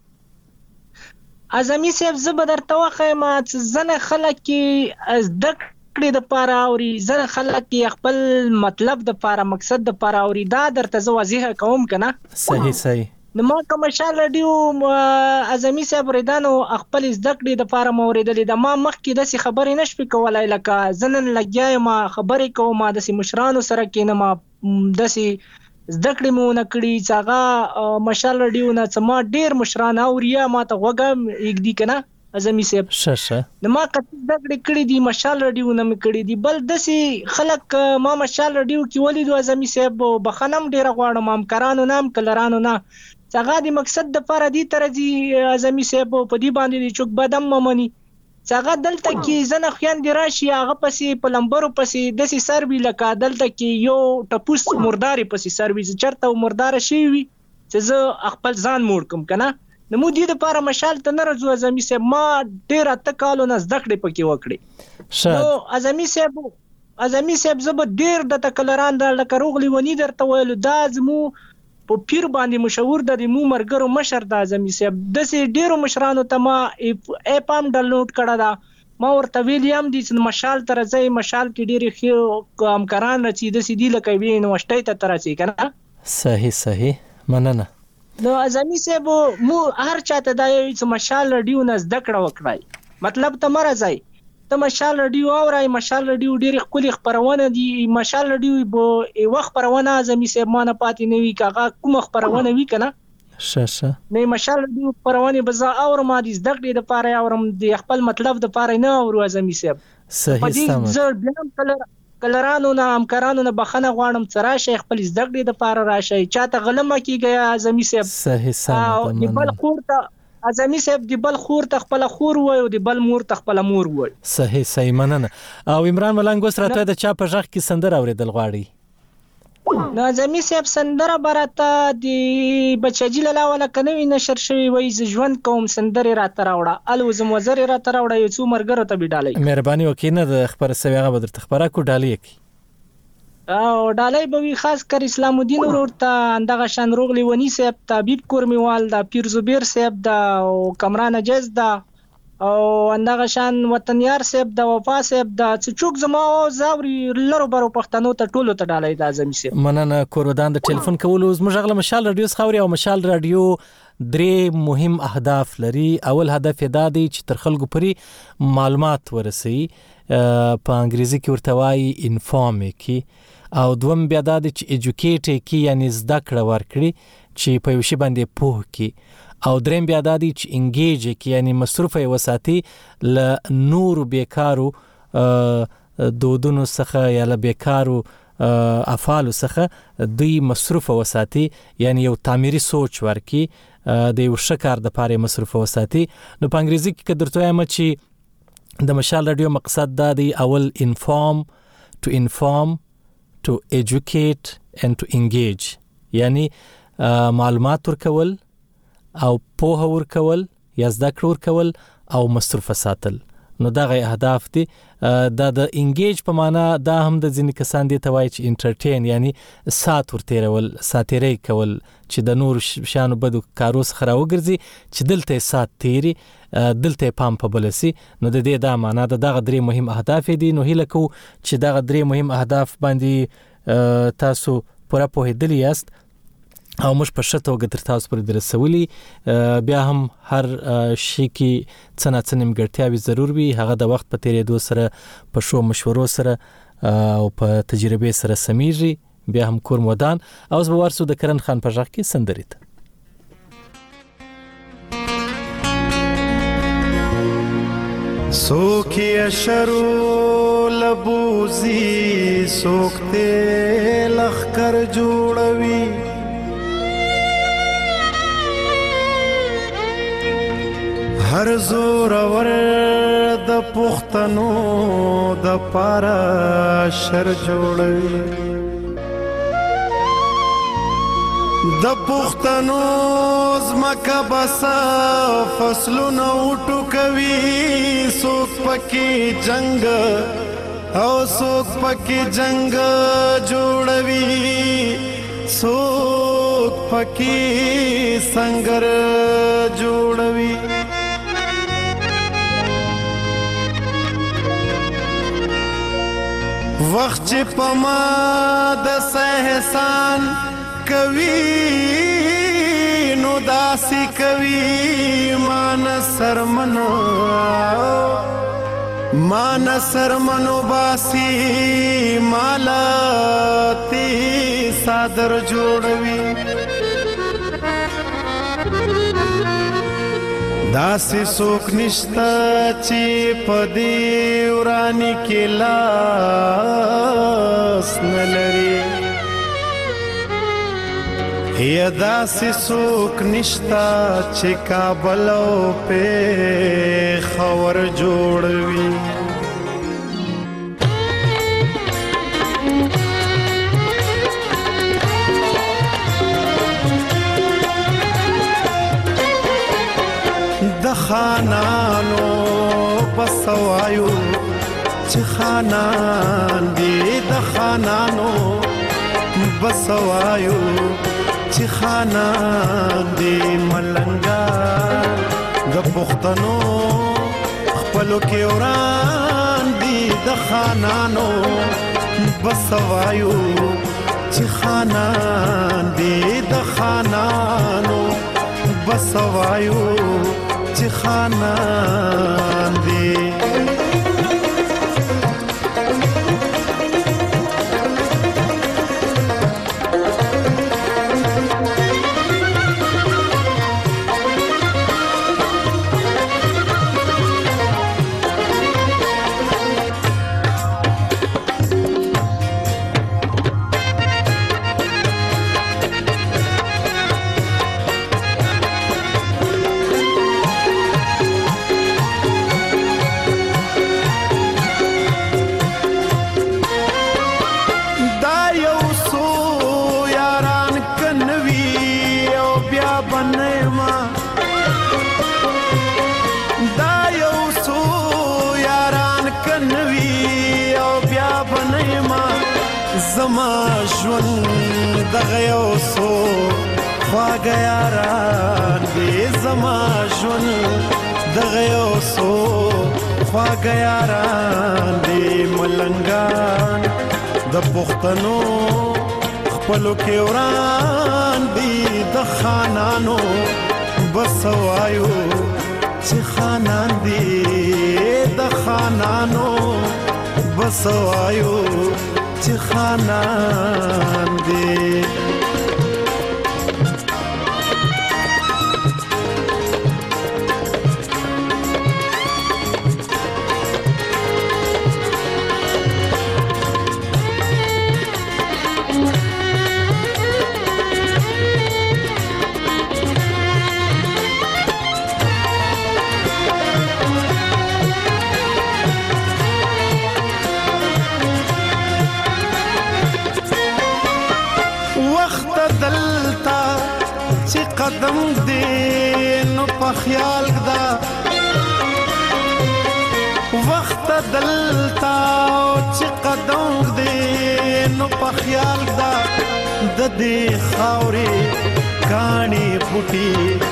اعظمي صاحب زه به درته وایم چې زنه خلک کې د کړې د پاره اوري زنه خلک کې خپل مطلب د پاره مقصد د پاره اوري دا درته زه واضح کوم کنه. صحیح. نو ما کوم مشال رادیو اعظمي صاحب ریدانو خپل د کړې د پاره موریدل د ما مخ کې د خبرې نشو کولای لکه زنن لګیای ما خبرې کوم ما د مشرانو سره کې نه ما د زدکړې مو نه کړی څنګه مشال رادیو نه سما ډیر مشران اوریا ما ته وګم یک دی کنه اعظمي صاحب. نو ما کته زدکړې کړې دی مشال رادیو نه مې کړې دی بل دسي خلک ما مشال رادیو کې ولیدو اعظمي صاحب بخنم ډیر غواړم امکارانو نام کلرانو نه څنګه دی مقصد د پر دی ترځي اعظمي صاحب په دی باندې چوک بدم ممني څنګه دلته کې زنه خیان دی راشي هغه پسې په لمبرو پسې دسي سروي لکه دلته کې یو ټپوس مرداري پسې سروي چرته مردار شي وي چې زه خپل ځان موړ کوم کنه. نو مو دې لپاره مشال ته نه راځو اعظمي صاحب ما ډیر اته کالو نه زدکړې پکې وکړې. نو اعظمي صاحب زه ډیر د تکلران د لکه روغلی ونی درته ویل دا زمو په پیر باندې مشهور د مو مرګرو مشر د اعظمي صاحب د سي ډیرو مشرانو ته ما اپام ډاونلوډ کړه دا ما ورته ویلیم دي چې مشال تر ځای مشال کې ډیره خو امکاران رچې د سي دی لکه وی یونیورسيټي ته ترځي کنه. صحیح مننه. نو اعظمي صاحب مو هر چاته دا چې مشال رادیو نه زدکړه وکړای مطلب ته مرزای ته مشال رادیو اورای مشال رادیو ډیر خپل خبرونه دي مشال رادیو به وخت خبرونه اعظمي صاحب ما نه پاتې نه وی کاغه کوم خبرونه وی کنه. نه مشال رادیو خبرونه بزا اور ما دي زدکړه د پاره اورم د خپل مطلب د پاره نه اور اعظمي صاحب. صحیح سم. زه بلم کلرانو نه امکارانو نه بخنه غواړم چې راشه خپل زدکړه د پاره راشه چاته غلمه کیږي اعظمي صاحب. صحیح سم. د بل خورته اعظمي صاحب د بل خور ته خپل خور وای او د بل مور ته خپل مور وای. صحیح مننه. او عمران ملنګ اوس راته د چا په ژغ کې سندره اوریدل غواړي؟ نو اعظمي صاحب سندره براته د بچی لاله ولا کنوي نشر شوی وای ز ژوند کوم سندره راته راوړه الوزم وزر راته راوړه یو څو مرګره ته بډالای. مهرباني وکینه د خبر سویغه بدر تخبره کو ډالۍ کی او ډالۍ به خاص کر اسلام الدین ورور ته اندغه شان روغلی ونی صاحب طبيب کورمیوال دا پیر زبیر صاحب دا او کمران جز دا او اندغه شان وطنیار صاحب دا وفا صاحب دا چوک زما زاوري لرو برو پښتنو ته ټولو ته ډالۍ د اعظمي صاحب. مننه کورودان د ټلیفون کولو زموږ غل مشال رادیو خوري او مشال رادیو درې مهم اهداف لري. اول هدف دا دی چې تر خلکو پرې معلومات ورسي په انګریزي کې ورته وایي انفارم کی او دوم بیا دا چې ایجوکیټ کی یعنی زده کړه ورکړي چې په یو شی باندې پوه کی او دریم بیا دا چې انګیج کی یعنی مصروف وساتي ل نور بیکارو دودونو څخه یا ل بیکارو افعال څخه دوی مصروف وساتي یعنی یو تعمیري سوچ ورکي د یو شکار د پاره مصروف وساتي. نو په انګریزي کې درته وایم چې د مشال رادیو مقصد دا دی اول inform to educate and to engage، یعنی معلومات ورکول او پوهه ورکول یا زده کړه ورکول او مصروف ساتل. نو دا غي اهداف دي. دا د انګیج په معنا دا هم د ځینې کسان دي ته وایي چې انټرټین، یعنی سات ورتیرول، ساتیری کول چې د نور شانو بدو کارو څخه راوګرځي چې دلته سات تیری، دلته پام په بلسي. نو د دې دا معنا د دغه درې مهم اهداف دي. نو هیله کو چې دغه درې مهم اهداف باندې تاسو پوره پوهیدلی یاست او موږ په شته توګه تر تاسو پورې درسولي. بیا هم هر شي کې څنګه نیمګړتیاوې ضرور وي، هغه د وخت په تیریدو سره په شو مشورو سره او په تجربه سره سمېږي. بیا هم کور مودان او زه ورسو د کرن خان په ځخ کې سندریت سوکی اشرو لبوزی سوکتے لخکر جوڑوی هر زور ور د پختنو د پارا شر جوړوي، د پختنو زمکه بس فصلونه وټوکوي، څوک پکې جنگ او څوک پکې جنگ جوړوي، څوک پکې سنگر جوړوي. وخت چې پما د احسان کوي نو داسي کوي، مان سرمنو باسی مالا تی صادر جوړوي. داسې څوک نشته چې په دې وراني کې لاس نه لري، یا داسې څوک نشته چې کابل او پېښور جوړوي. د خانانو بسوایو چې خانان دی، د خانانو بسوایو چې خانان دی، ملنګا د پښتنو خپلو کې وران دی، د خانانو بسوایو چې خانان دی، د خانانو بسوایو چې خانان دی. زما ژوند دغه یو څو خواږه یاران دي، زما ژوند دغه یو څو خواږه یاران دي، ملنګان د پښتنو خپلو کې وران دي، د خانانو بسوایو چې خانان دي، د خانانو بسوایو چې خانان دي. په خیال دا وخت دلتا چې قدم دې نو په خیال دا د دې خاورې کاڼي بوټي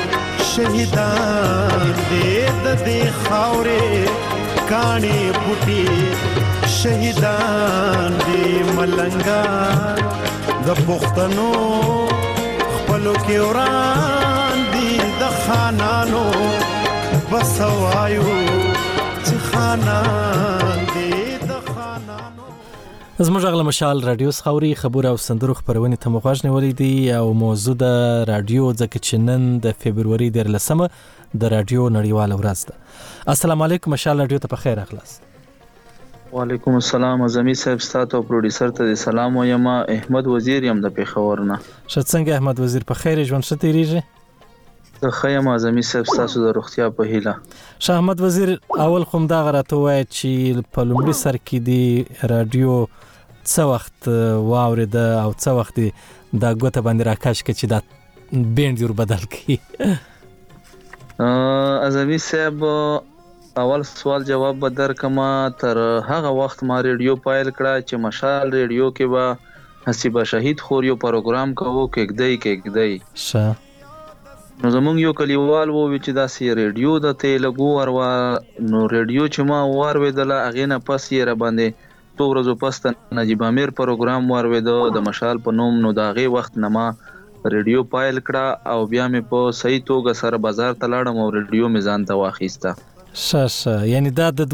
شهیدان دې د دې خاورې کاڼي بوټي شهیدان دې ملنګان د پښتنو خپلو کې وران دي د خانانو بسوایو چې خانان دې د خانانو. زموږ غل مشال رادیو خوري خبر او سندرو خبرونه ته مخاج نیولې دي او موضوع د رادیو ځکه چې نن د فبرवरी 13 د رادیو نړیواله ورځ ده. السلام علیکم مشال رادیو ته په خیر اخلاص. وعلیکم السلام اعظمي صاحب ستاسو پروډوسر ته سلام وایم. احمد وزیر یم د پیښور نه. شت څنګه احمد وزیر په خیر ژوند شته ریږي؟ زه خیم اعظمي صاحب ستاسو د روغتیا په هیله. شاه احمد وزیر اول خو دا غراته وای چې په لومړي سر کې دی رادیو څه وخت واورید او څه وخت دا غوته باندې راکاش کې چې دا بند ور بدل کی. اعظمي صاحب اول سوال جواب بدر کما تر هغه وخت ما ریډیو پایل کړه چې مشال ریډیو کې با حسیبه شهید خور یو پروګرام کوو کېږدی شه نو زمونږ یو کلیوال وو چې دا سی ریډیو د تلګو وروا نو ریډیو چې ما وارویدل اغه نه پس یې را باندې تو ورځو پس نجیب امیر پروګرام وارویدو د مشال په نوم نو دا غي وخت نه ما ریډیو پایل کړه او بیا مې په صحیح توګه سره بازار ته لاړم او ریډیو میزان ته واخیسته. شه یعنی دا د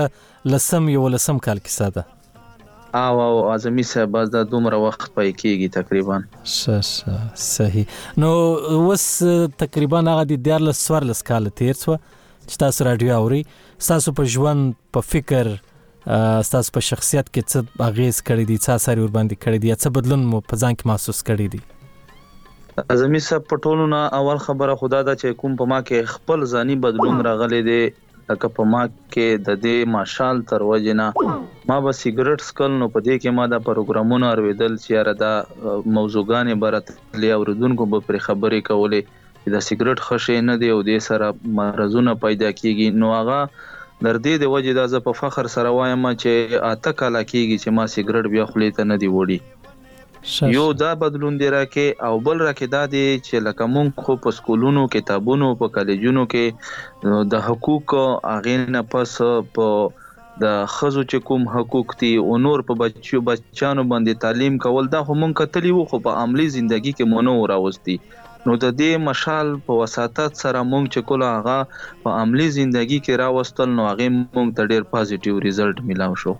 2010 کال کې ساده او اعظمي صاحب باز دا دومره وخت پای کېږي تقریبا. شه صحیح. نو وس تقریبا هغه د 14 کال تیر شو چې تاسو رادیو اوري. تاسو په ژوند په فکر تاسو په شخصیت کې څه اغیز کړی دي، څه اثر ور باندې کړی دي، څه بدلون مو په ځان کې محسوس کړی دي؟ اعظمي صاحب په ټولو نه اول خبره خدا دا چې کوم په ما کې خپل ځاني بدلون راغلی دی. لکه په ما کې د دې ماشال تر وجنه ما به سیګریټ سکل نو په دې کې ما دا پروګرامونه اوریدل چې را دا موضوعګانې برت لې اوردونکو به پر خبرې کولې چې دا سیګریټ خشه نه دی او دې سره مرزونه پیدا کیږي. نو هغه در دې د وجې دا ز په فخر سره وایم چې اته کاله کیږي چې ما سیګریټ بیا خولې ته نه دی وړي. یو دا بدلون دی راکې او بل راکې دا دی چې لکه مونږ خو په سکولونو کتابونو په کالجونو کې د حقوق اغینه پس په د خزو چې کوم حقوق دي او نور په بچانو باندې تعلیم کول دا هم مونږ کتلی وو خو په عملی ژوندۍ کې مونږ راوستي. نو د دې مشال په وساتت سره مونږ چې کول هغه په عملی ژوندۍ کې راوستل نو هغه مونږ ته ډیر پازیټیو ریزلټ ملاو شو.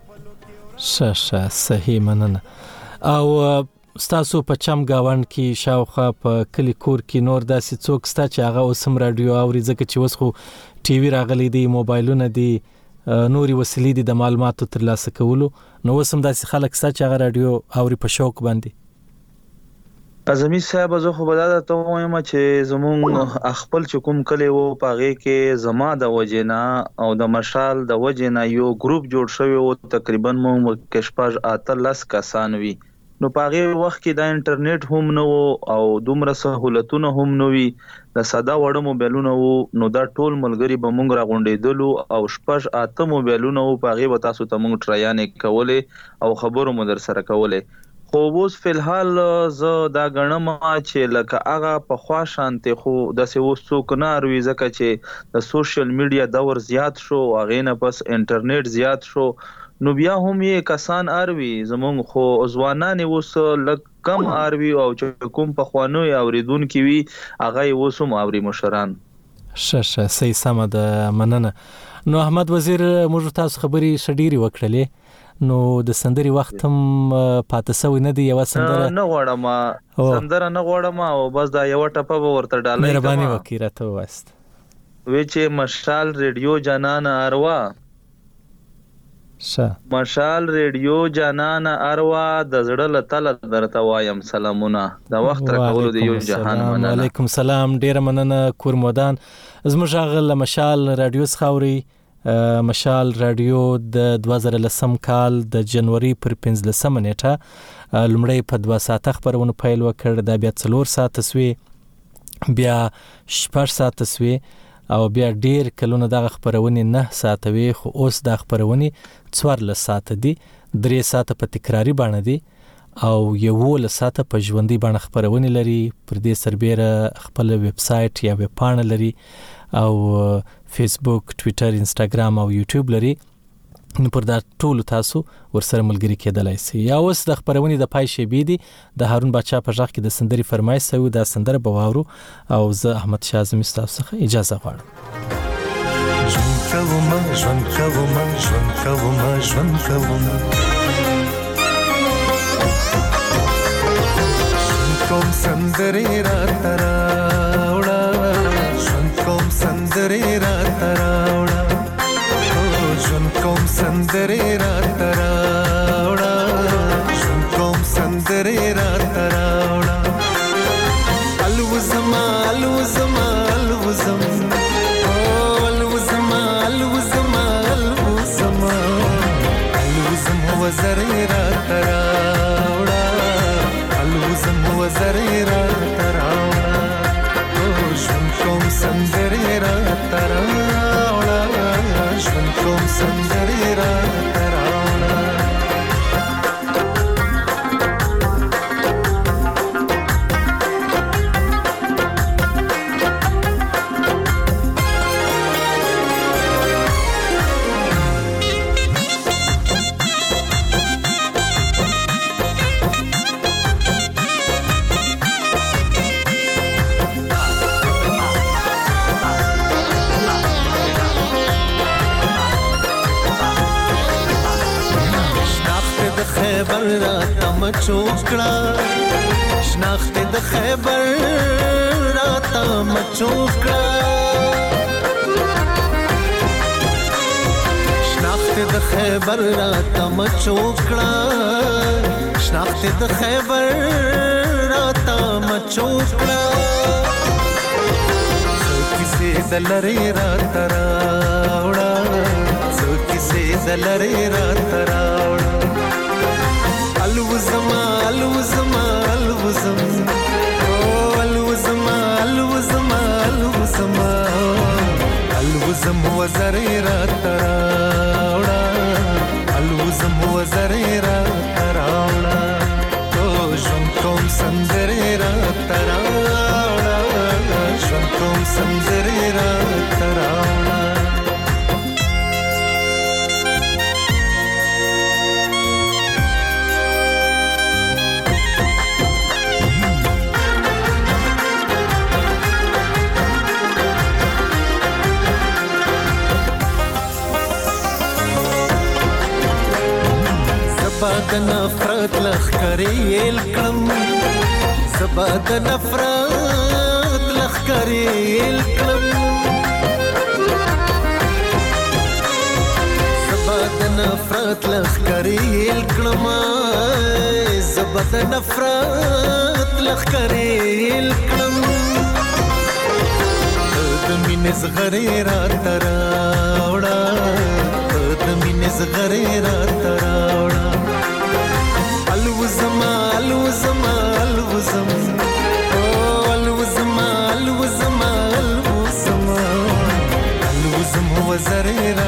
شه صحیح مننه. او ستاسو په چم گاوند کې شاوخه په کلی کور کې نور داسې څوک ستا چې هغه اوسم رادیو اوري ځکه چې وس خو ټي وي راغلي دي، موبایلونه دي، نوري وسیلې دي د معلوماتو ترلاسه کولو، نو وسم داسې خلک ستا چې هغه رادیو اوري په شوق باندې؟ اعظمي صاحب زه خو بداده ته وایم چې زمون خپل چې کوم کلی وو پاغه کې زما د وجینا او د مشال د وجینا یو ګروپ جوړ شوی او تقریبا مو کې شپږ اتلس کسان وي. نو پاغه وخت کې د انټرنیټ هم نو او دومره سہولتونه هم نو وي د ساده وړ موبایلونه وو. نو دا ټول ملګری به مونږ راغونډېدلو او شپږ اته موبایلونه وو پاغه به تاسو ته مونږ ټرایانې کولې او خبرو مو در سره کولې. خو اوس فلحال زه دا غنم چې لکه هغه په خوا شانته خو د سوي څوک نه اروي ځکه چې د سوشل میډیا دور زیات شو هغه نه پس انټرنیټ زیات شو نو بیا هم یې کسان اروي زمونږ خو ځوانان اوس لک کم اروي او چې کوم په خوانو اوریدون کی وی هغه اوسم اوري مشران. شه صحیح سم ده مننه. نو احمد وزیر موږ تاسو خبري شډيري وکړلې نو د سندري وخت هم پاتې سوی نه دی. یو سندره نه غواړم او بس دا یو ټپه ورته ډالې مهرباني وکړه ته واست وی چې مشال ریډیو جانان اروا مشال ریډیو جانان اروا د زړه لتل درته وایم سلامونه د وخت راکولو دی یو جهان مننه. وعلیکم سلام ډیر مننه کورمودان زموږ غل مشال رادیو خاوري مشال رادیو د 2010 کال د جنوري پر 15 نیټه لمړی په 2 ساعت خبرونه پیل وکړ د بیا 4 ساعت سوي بیا 6 ساعت سوي او بیا ډیر کلونه دغه خبرونه 9 ساعت وي خو اوس د خبرونه 14 ساعت دي 3 ساعت په تکراری باندې دي او یو له ساعت په ژوندۍ باندې خبرونه لري پر دې سربېره خپل ویب سټ یا ویب پاڼه لري او فیسبوک ټوئیټر انستګرام او یوټیوب لري نو پر دا ټول تاسو ورسره ملګری کېدلای شئ یا اوس د خبرونه د پای شی بي دي د هارون بچا په ځخ کې د سندري فرمایش سوي د سندره بواورو او زه احمد شازم تاسو څخه اجازه غواړم ژوند کوم سندري را تراوړه ژوند کوم سندري را تراوړه ژوند کوم سندري را تراوړه ژوند کوم سندري را تراوړه الوزما الوزما الوزم الوزما الوزما الوزما الوزم وزري را تراوړه الوزم وزري را تراوړه ژوند کوم سندري را تراوړه ژوند کوم سندري را تراوړه خیبر را تم چوکړه شناخت د خیبر را تم چوکړه شناخت د خیبر را تم چوکړه شناخت د خیبر را تم چوکړه څوکې دلری را تراوړه څوکې دلری را تراوړه الوزما الوزما الوزم الوزما الوزما الوزما الوزم وزري را تراوړه الوزم وزري را تراوړه ژوند کوم سندري را تراوړه ژوند کوم سندري را تراوړه زباد نفرت لخکری الکلم زباد نفرت لخکری الکلم زباد نفرت لخکری الکلم زباد نفرت لخکری الکلم د مینې زغری را تراوړه د مینې زغری را تراوړه الوزما الوزما الوزم الوزما الوزما الوزما الوزم وزري